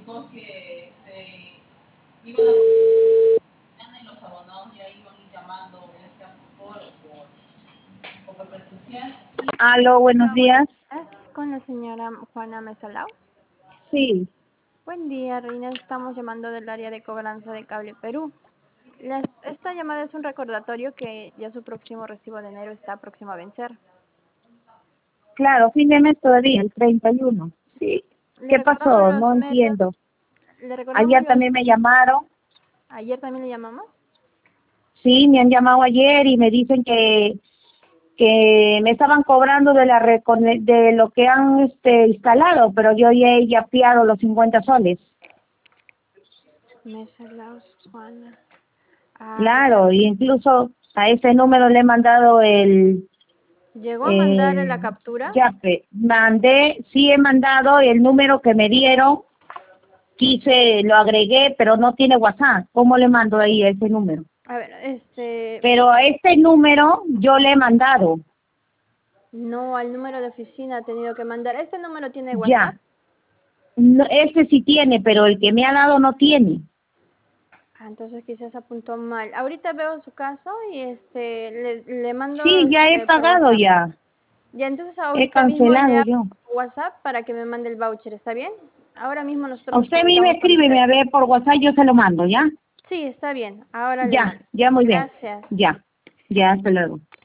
Aló, buenos Hola, buenos días. días. Con la señora Juana Mesalao. Sí, Buen día, Reina. Estamos llamando del área de cobranza de Cable Perú. Esta llamada es un recordatorio que ya su próximo recibo de enero está próximo a vencer. claro, fin de mes todavía, el 31. Sí. Le ¿Qué recordamos pasó? los No medios. entiendo. Le recordamos Ayer los. también me llamaron. Ayer también le llamamos. Sí, me han llamado ayer y me dicen que me estaban cobrando de lo que han instalado, pero yo ya he yapeado los 50 soles. Mesalao Juana. A Claro, ver. y incluso a ese número le he mandado ¿Llegó a mandarle la el captura? yape. Sí he mandado el número que me dieron. Lo agregué, pero no tiene WhatsApp. ¿Cómo le mando ahí a ese número? A ver, Pero a este número yo le he mandado. no, al número de oficina ha tenido que mandar. ¿Este número tiene WhatsApp? Ya. No, este sí tiene, pero el que me ha dado no tiene. Entonces quizás apuntó mal. Ahorita veo su caso y le mando Sí, ya he por pagado WhatsApp. ya. Ya, entonces He ahorita mismo le cancelado hablo yo. por WhatsApp para que me mande el voucher, ¿está bien? Ahora mismo nosotros nos Usted mismo comunicamos con escríbeme usted. a ver por WhatsApp, yo se lo mando, ¿ya? Sí, está bien. Ahora le Ya, mando. ya muy bien. Gracias. Ya, ya, hasta luego.